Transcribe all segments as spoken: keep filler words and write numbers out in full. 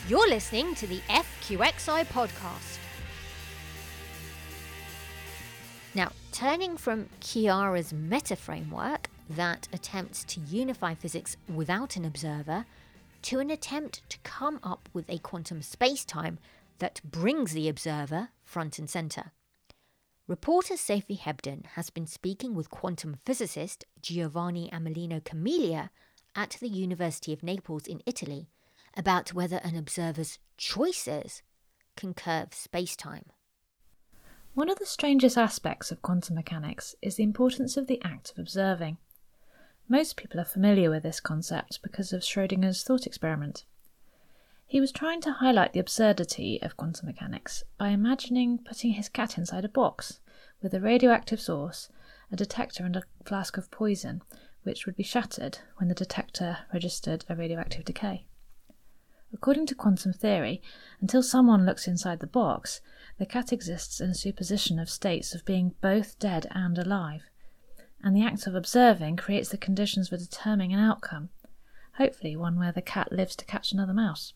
You're listening to the F Q X I podcast. Now, turning from Chiara's meta-framework that attempts to unify physics without an observer to an attempt to come up with a quantum space-time that brings the observer front and centre. Reporter Sophie Hebden has been speaking with quantum physicist Giovanni Amelino Camiglia at the University of Naples in Italy about whether an observer's choices can curve space-time. One of the strangest aspects of quantum mechanics is the importance of the act of observing. Most people are familiar with this concept because of Schrödinger's thought experiment. He was trying to highlight the absurdity of quantum mechanics by imagining putting his cat inside a box with a radioactive source, a detector and a flask of poison, which would be shattered when the detector registered a radioactive decay. According to quantum theory, until someone looks inside the box, the cat exists in a superposition of states of being both dead and alive, and the act of observing creates the conditions for determining an outcome, hopefully one where the cat lives to catch another mouse.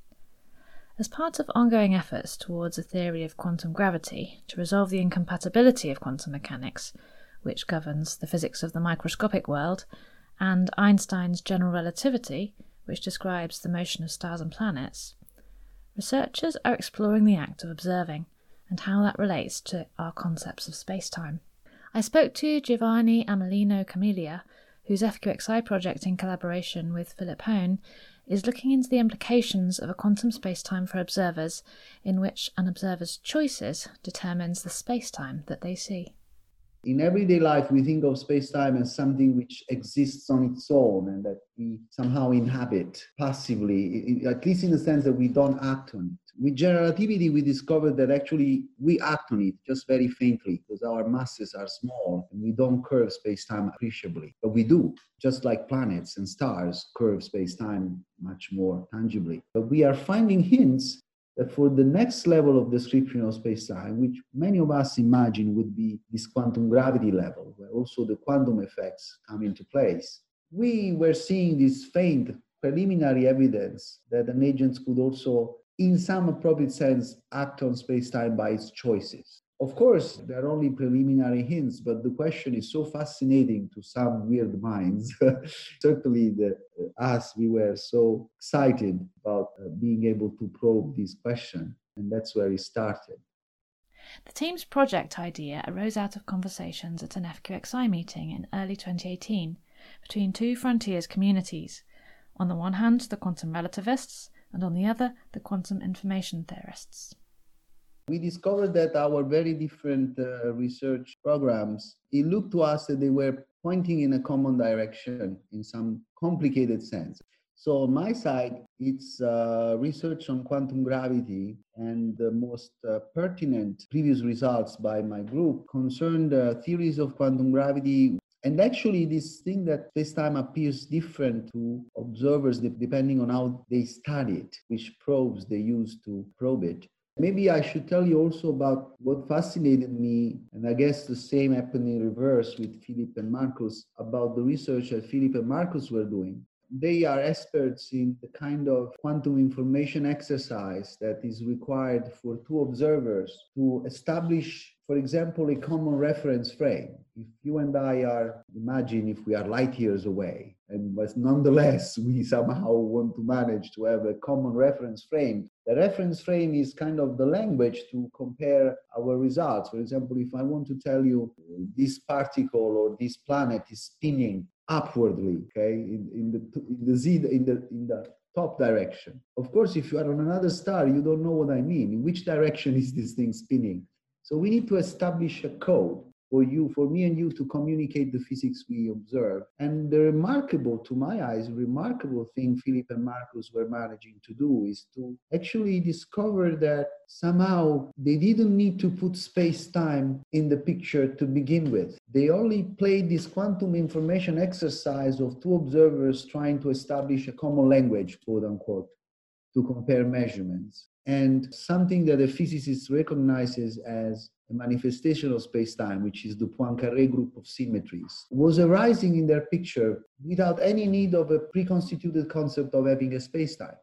As part of ongoing efforts towards a theory of quantum gravity to resolve the incompatibility of quantum mechanics, which governs the physics of the microscopic world, and Einstein's general relativity, which describes the motion of stars and planets, researchers are exploring the act of observing and how that relates to our concepts of space-time. I spoke to Giovanni Amelino Camiglia, whose F Q X I project in collaboration with Philip Hone is looking into the implications of a quantum space-time for observers in which an observer's choices determines the space-time that they see. In everyday life, we think of space-time as something which exists on its own and that we somehow inhabit passively, at least in the sense that we don't act on it. With general relativity, we discovered that actually we act on it just very faintly because our masses are small and we don't curve space-time appreciably. But we do, just like planets and stars curve space-time much more tangibly. But we are finding hints that for the next level of description of space-time, which many of us imagine would be this quantum gravity level, where also the quantum effects come into place, we were seeing this faint preliminary evidence that an agent could also, in some appropriate sense, act on space-time by its choices. Of course, there are only preliminary hints, but the question is so fascinating to some weird minds. Certainly, the, uh, us, we were so excited about uh, being able to probe this question, and that's where it started. The team's project idea arose out of conversations at an F Q X I meeting in early twenty eighteen between two frontiers communities. On the one hand, the quantum relativists, and on the other, the quantum information theorists. We discovered that our very different uh, research programs, it looked to us that they were pointing in a common direction in some complicated sense. So on my side, it's uh, research on quantum gravity, and the most uh, pertinent previous results by my group concerned uh, theories of quantum gravity. And actually, this thing that space-time appears different to observers depending on how they study it, which probes they use to probe it. Maybe I should tell you also about what fascinated me, and I guess the same happened in reverse with Philip and Marcus, about the research that Philip and Marcus were doing. They are experts in the kind of quantum information exercise that is required for two observers to establish, for example, a common reference frame. If you and I are, imagine if we are light years away, and but nonetheless we somehow want to manage to have a common reference frame. The reference frame is kind of the language to compare our results. For example, if I want to tell you this particle or this planet is spinning upwardly, okay, in, in the in the z in the in the top direction. Of course, if you are on another star, you don't know what I mean. In which direction is this thing spinning? So we need to establish a code for you, for me and you, to communicate the physics we observe. And the remarkable, to my eyes, remarkable thing Philip and Marcus were managing to do is to actually discover that somehow they didn't need to put space-time in the picture to begin with. They only played this quantum information exercise of two observers trying to establish a common language, quote unquote, to compare measurements. And something that a physicist recognizes as a manifestation of space-time, which is the Poincaré group of symmetries, was arising in their picture without any need of a preconstituted concept of having a space-time.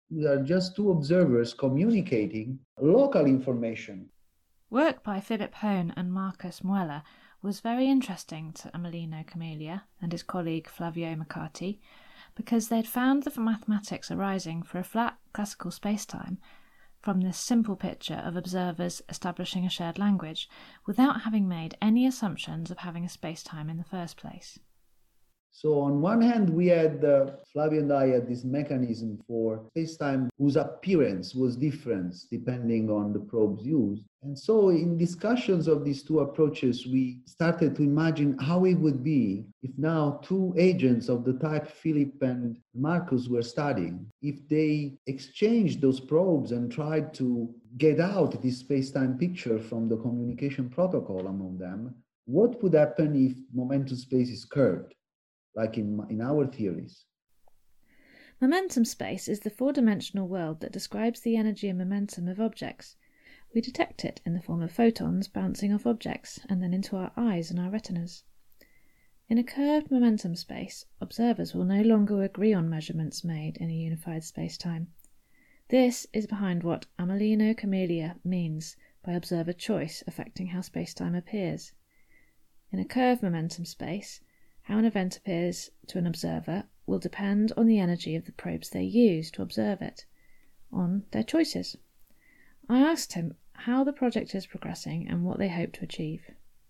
We are just two observers communicating local information. Work by Philip Hone and Marcus Muella was very interesting to Amelino Camelia and his colleague Flavio Mercati because they'd found the mathematics arising for a flat classical spacetime from this simple picture of observers establishing a shared language without having made any assumptions of having a spacetime in the first place. So on one hand, we had, uh, Flavio and I had this mechanism for spacetime whose appearance was different depending on the probes used. And so in discussions of these two approaches, we started to imagine how it would be if now two agents of the type Philip and Marcus were studying, if they exchanged those probes and tried to get out this spacetime picture from the communication protocol among them, what would happen if momentum space is curved? Like in, in our theories. Momentum space is the four-dimensional world that describes the energy and momentum of objects. We detect it in the form of photons bouncing off objects and then into our eyes and our retinas. In a curved momentum space, observers will no longer agree on measurements made in a unified space-time. This is behind what Amelino Camelia means by observer choice affecting how space-time appears. In a curved momentum space, how an event appears to an observer will depend on the energy of the probes they use to observe it, on their choices. I asked him how the project is progressing and what they hope to achieve.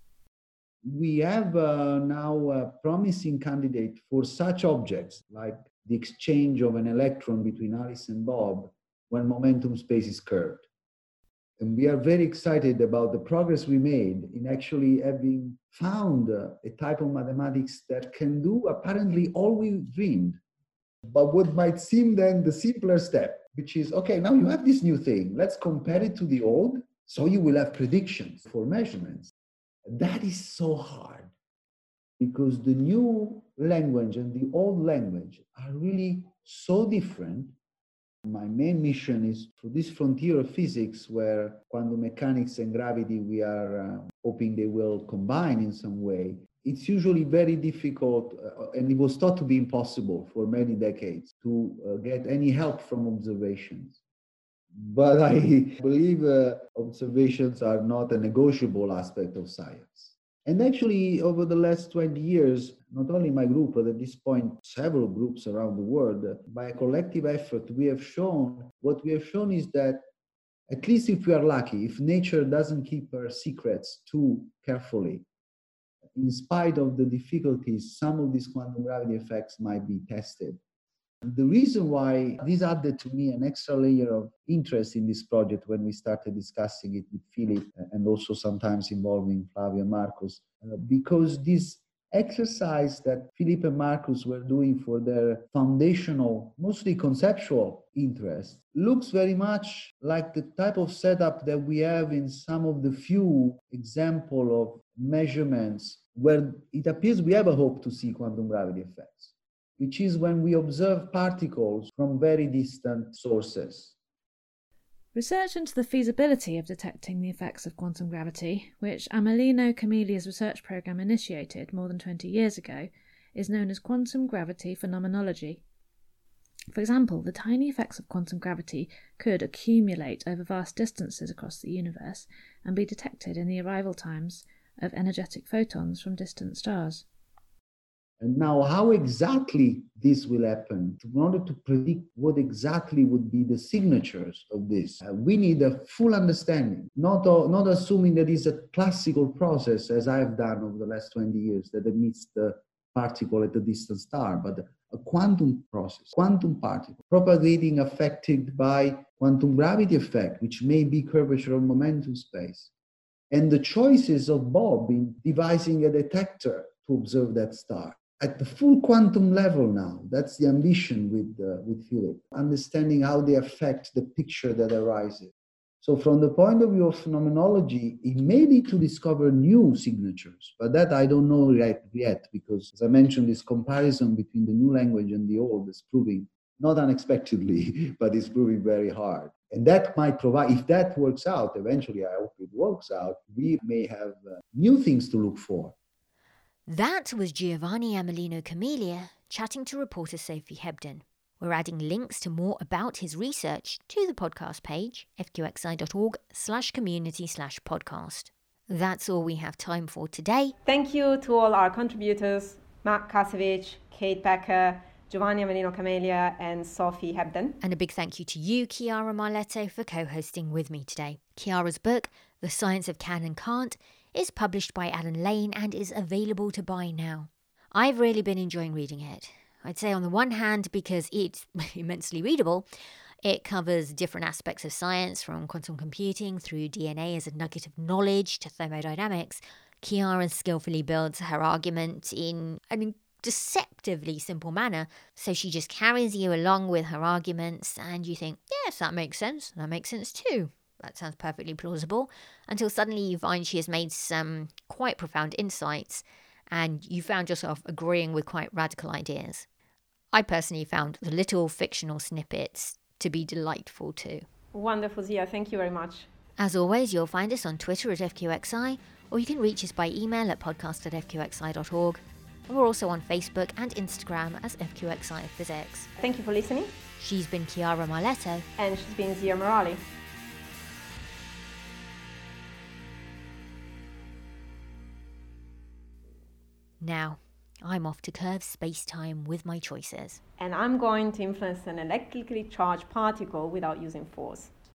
We have uh, now a promising candidate for such objects, like the exchange of an electron between Alice and Bob when momentum space is curved. And we are very excited about the progress we made in actually having found uh, a type of mathematics that can do apparently all we dreamed. But what might seem then the simpler step, which is, okay, now you have this new thing, let's compare it to the old, so you will have predictions for measurements. That is so hard because the new language and the old language are really so different. My main mission is for this frontier of physics where quantum mechanics and gravity, we are uh, hoping they will combine in some way. It's usually very difficult, uh, and it was thought to be impossible for many decades to uh, get any help from observations. But I believe uh, observations are not a negotiable aspect of science. And actually, over the last twenty years, not only my group, but at this point, several groups around the world, by a collective effort, we have shown, what we have shown is that, at least if we are lucky, if nature doesn't keep her secrets too carefully, in spite of the difficulties, some of these quantum gravity effects might be tested. The reason why this added to me an extra layer of interest in this project when we started discussing it with Philip and also sometimes involving Flavio and Marcus, uh, because this exercise that Philip and Marcus were doing for their foundational, mostly conceptual interest looks very much like the type of setup that we have in some of the few examples of measurements where it appears we have a hope to see quantum gravity effects, which is when we observe particles from very distant sources. Research into the feasibility of detecting the effects of quantum gravity, which Amelino Camelia's research program initiated more than twenty years ago, is known as quantum gravity phenomenology. For example, the tiny effects of quantum gravity could accumulate over vast distances across the universe and be detected in the arrival times of energetic photons from distant stars. And now, how exactly this will happen, in order to predict what exactly would be the signatures of this, uh, we need a full understanding, not, uh, not assuming that it's a classical process, as I have done over the last twenty years, that emits the particle at a distant star, but a quantum process, quantum particle, propagating affected by quantum gravity effect, which may be curvature of momentum space. And the choices of Bob in devising a detector to observe that star. At the full quantum level now, that's the ambition with, uh, with Philip, understanding how they affect the picture that arises. So from the point of view of phenomenology, it may be to discover new signatures, but that I don't know yet, yet because, as I mentioned, this comparison between the new language and the old is proving, not unexpectedly, but it's proving very hard. And that might provide, if that works out, eventually I hope it works out, we may have uh, new things to look for. That was Giovanni Amelino Camelia chatting to reporter Sophie Hebden. We're adding links to more about his research to the podcast page, fqxi.org slash community slash podcast. That's all we have time for today. Thank you to all our contributors, Mark Kasevich, Kate Becker, Giovanni Amelino Camelia, and Sophie Hebden. And a big thank you to you, Chiara Marletto, for co-hosting with me today. Chiara's book, The Science of Can and Can't, is published by Alan Lane and is available to buy now. I've really been enjoying reading it. I'd say on the one hand, because it's immensely readable, it covers different aspects of science, from quantum computing through D N A as a nugget of knowledge to thermodynamics. Chiara skillfully builds her argument in an deceptively simple manner, so she just carries you along with her arguments and you think, yes, that makes sense, that makes sense too. That sounds perfectly plausible, until suddenly you find she has made some quite profound insights and you found yourself agreeing with quite radical ideas. I personally found the little fictional snippets to be delightful too. Wonderful, Zia. Thank you very much. As always, you'll find us on Twitter at F Q X I, or you can reach us by email at podcast at f q x i dot org. And we're also on Facebook and Instagram as F Q X I Physics. Thank you for listening. She's been Chiara Marletto. And she's been Zia Morali. Now, I'm off to curve space-time with my choices. And I'm going to influence an electrically charged particle without using force.